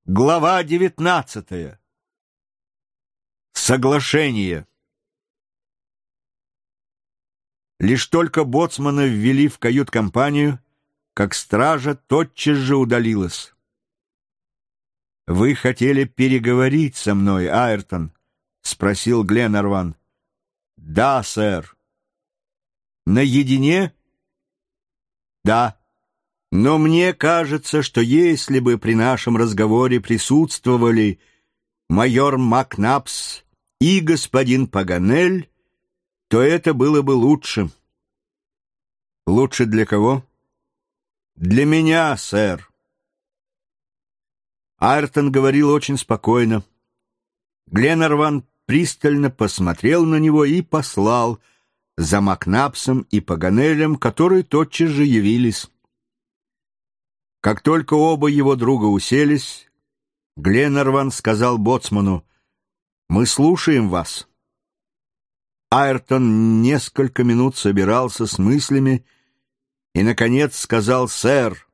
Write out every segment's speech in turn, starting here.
Глава 19. Соглашение. Лишь только боцмана ввели в кают-компанию, как стража тотчас же удалилась. «Вы хотели переговорить со мной, Айртон?» — спросил Гленарван. «Да, сэр». «Наедине?» «Да. Но мне кажется, что если бы при нашем разговоре присутствовали майор Макнапс и господин Паганель, то это было бы лучше». «Лучше для кого?» «Для меня, сэр». Айртон говорил очень спокойно. Гленарван пристально посмотрел на него и послал за Макнапсом и Паганелем, которые тотчас же явились. Как только оба его друга уселись, Гленарван сказал боцману: «Мы слушаем вас». Айртон несколько минут собирался с мыслями и, наконец, сказал: «Сэр,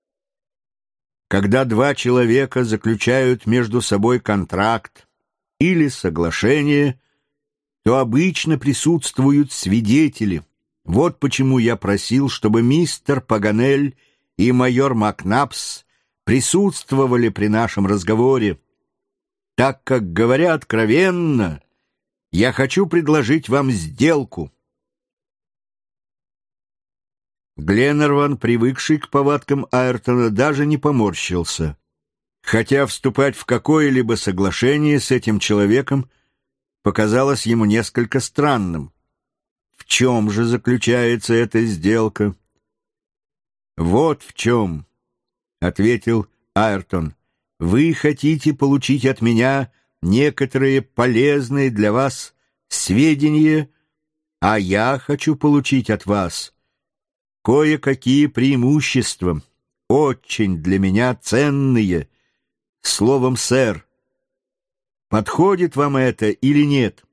когда два человека заключают между собой контракт или соглашение, то обычно присутствуют свидетели. Вот почему я просил, чтобы мистер Паганель и майор Макнапс присутствовали при нашем разговоре, так как, говоря откровенно, я хочу предложить вам сделку». Гленарван, привыкший к повадкам Айртона, даже не поморщился, хотя вступать в какое-либо соглашение с этим человеком показалось ему несколько странным. В чем же заключается эта сделка? «Вот в чем», — ответил Айртон. «Вы хотите получить от меня некоторые полезные для вас сведения, а я хочу получить от вас кое-какие преимущества, очень для меня ценные. Словом, сэр, подходит вам это или нет?»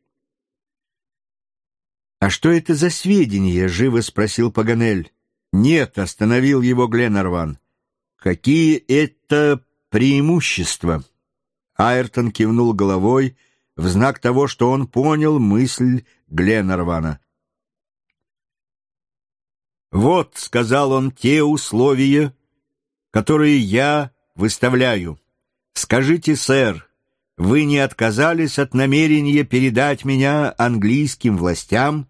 «А что это за сведения?» — живо спросил Паганель. «Нет», — остановил его Гленарван. «Какие это преимущества?» Айртон кивнул головой в знак того, что он понял мысль Гленарвана. «Вот», — сказал он, — «те условия, которые я выставляю. Скажите, сэр, вы не отказались от намерения передать меня английским властям?»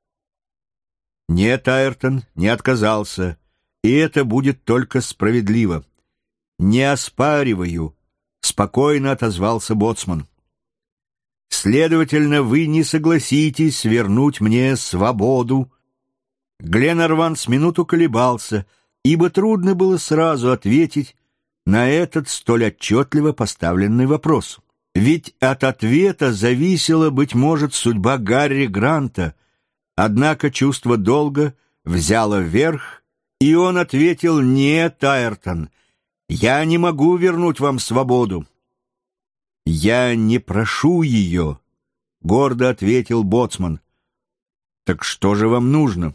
«Нет, Айртон, не отказался, и это будет только справедливо». «Не оспариваю», — спокойно отозвался боцман. «Следовательно, вы не согласитесь вернуть мне свободу». Гленарван с минуту колебался, ибо трудно было сразу ответить на этот столь отчетливо поставленный вопрос. Ведь от ответа зависела, быть может, судьба Гарри Гранта. Однако чувство долга взяло верх, и он ответил: «Нет, Айртон, я не могу вернуть вам свободу». «Я не прошу ее», — гордо ответил боцман. «Так что же вам нужно?»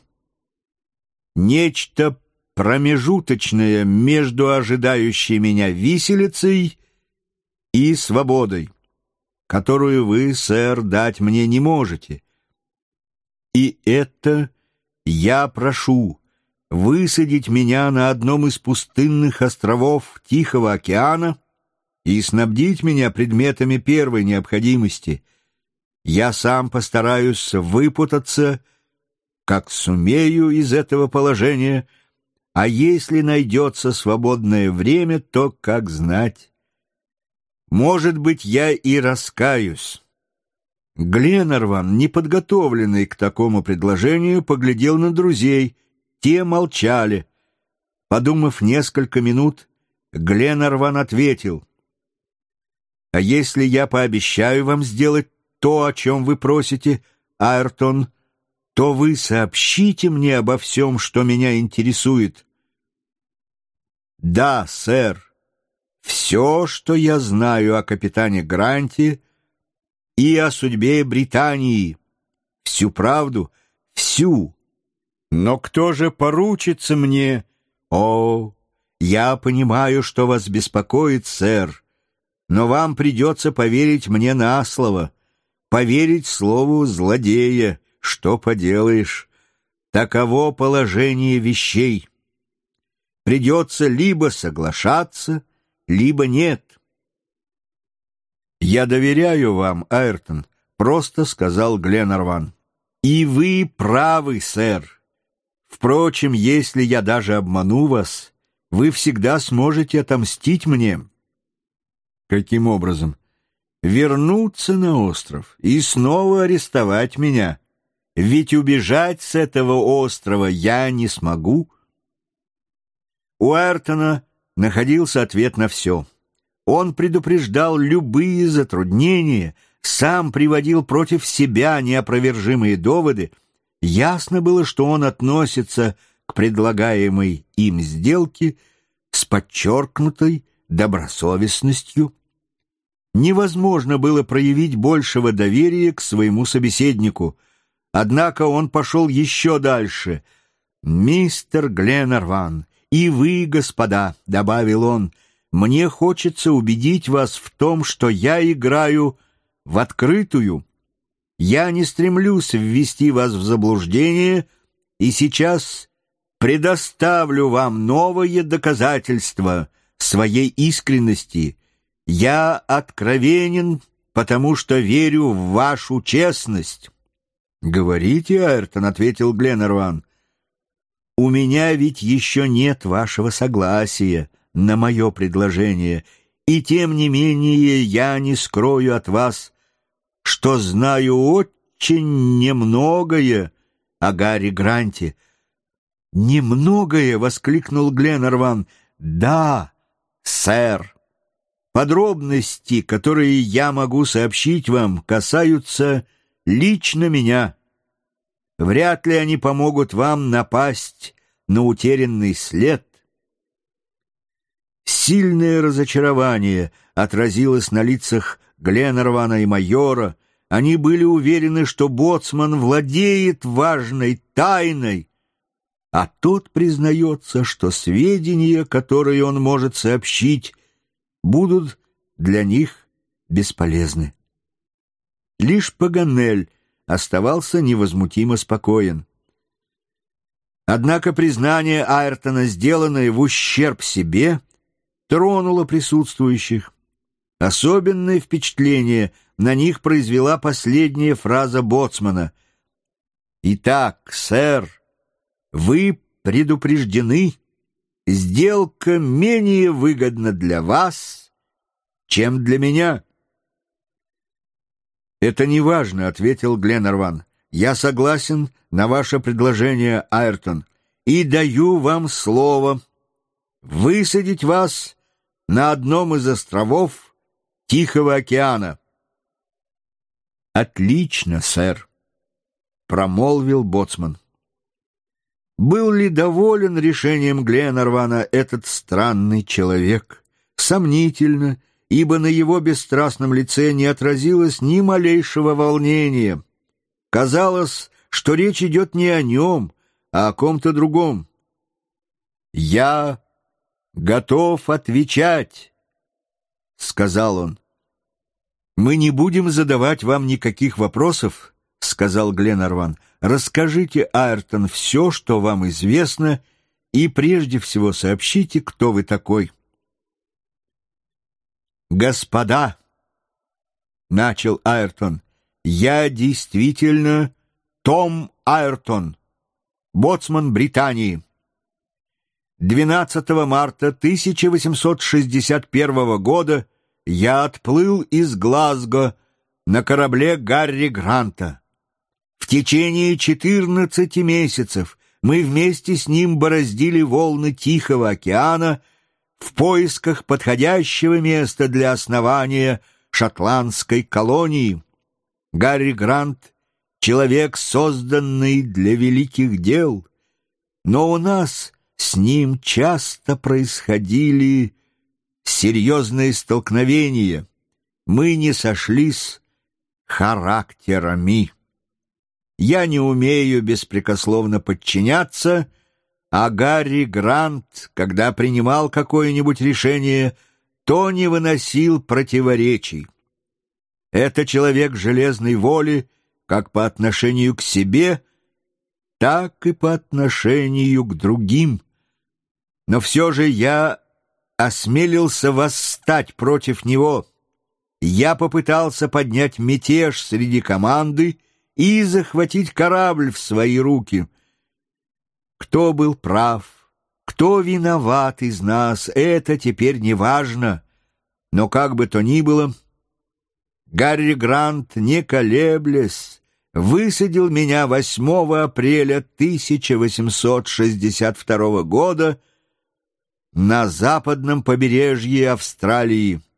«Нечто промежуточное между ожидающей меня виселицей и свободой, которую вы, сэр, дать мне не можете. И это я прошу высадить меня на одном из пустынных островов Тихого океана и снабдить меня предметами первой необходимости. Я сам постараюсь выпутаться, как сумею, из этого положения, а если найдется свободное время, то, как знать, может быть, я и раскаюсь». Гленарван, неподготовленный к такому предложению, поглядел на друзей. Те молчали. Подумав несколько минут, Гленарван ответил: «А если я пообещаю вам сделать то, о чем вы просите, Айртон, то вы сообщите мне обо всем, что меня интересует». «Да, сэр, все, что я знаю о капитане Гранте и о судьбе Британии, всю правду, всю. Но кто же поручится мне? О, я понимаю, что вас беспокоит, сэр. но вам придется поверить мне на слово, поверить слову злодея. Что поделаешь? Таково положение вещей. Придется либо соглашаться, либо нет. «Я доверяю вам, Айртон», — просто сказал Гленарван. «И вы правы, сэр. Впрочем, если я даже обману вас, вы всегда сможете отомстить мне». «Каким образом?» «Вернуться на остров и снова арестовать меня. Ведь убежать с этого острова я не смогу». У Айртона находился ответ на все. Он предупреждал любые затруднения, сам приводил против себя неопровержимые доводы. Ясно было, что он относится к предлагаемой им сделке с подчеркнутой добросовестностью. Невозможно было проявить большего доверия к своему собеседнику, однако он пошел еще дальше. «Мистер Гленарван, и вы, господа», — добавил он, — «мне хочется убедить вас в том, что я играю в открытую. Я не стремлюсь ввести вас в заблуждение, и сейчас предоставлю вам новое доказательство своей искренности. Я откровенен, потому что верю в вашу честность». «Говорите, Айртон», — ответил Гленарван. «У меня ведь еще нет вашего согласия на мое предложение, и тем не менее я не скрою от вас, что знаю очень немногое о Гарри Гранте». «Немногое!» — воскликнул Гленарван. «Да, сэр. Подробности, которые я могу сообщить вам, касаются лично меня. Вряд ли они помогут вам напасть на утерянный след». Сильное разочарование отразилось на лицах Гленарвана и майора. Они были уверены, что боцман владеет важной тайной, а тот признается, что сведения, которые он может сообщить, будут для них бесполезны. Лишь Паганель оставался невозмутимо спокоен. Однако признание Айртона, сделанное в ущерб себе, тронуло присутствующих. Особенное впечатление на них произвела последняя фраза боцмана. «Итак, сэр, вы предупреждены. Сделка менее выгодна для вас, чем для меня». «Это не важно», — ответил Гленарван. «Я согласен на ваше предложение, Айртон, и даю вам слово высадить вас на одном из островов Тихого океана». «Отлично, сэр», — промолвил боцман. Был ли доволен решением Гленарвана этот странный человек? Сомнительно, ибо на его бесстрастном лице не отразилось ни малейшего волнения. Казалось, что речь идет не о нем, а о ком-то другом. «Я готов отвечать», — сказал он. «Мы не будем задавать вам никаких вопросов», — сказал Гленарван. «Расскажите, Айртон, все, что вам известно, и прежде всего сообщите, кто вы такой». «Господа», — начал Айртон, — «я действительно Том Айртон, боцман Британии. 12 марта 1861 года я отплыл из Глазго на корабле Гарри Гранта. В течение 14 месяцев мы вместе с ним бороздили волны Тихого океана в поисках подходящего места для основания шотландской колонии. Гарри Грант — человек, созданный для великих дел, но у нас с ним часто происходили серьезные столкновения. Мы не сошлись характерами. Я не умею беспрекословно подчиняться, а Гарри Грант, когда принимал какое-нибудь решение, никто не выносил противоречий. Это человек железной воли как по отношению к себе, так и по отношению к другим. Но все же я осмелился восстать против него. Я попытался поднять мятеж среди команды и захватить корабль в свои руки. Кто был прав, кто виноват из нас, это теперь не важно. Но как бы то ни было, Гарри Грант, не колеблясь, высадил меня 8 апреля 1862 года на западном побережье Австралии.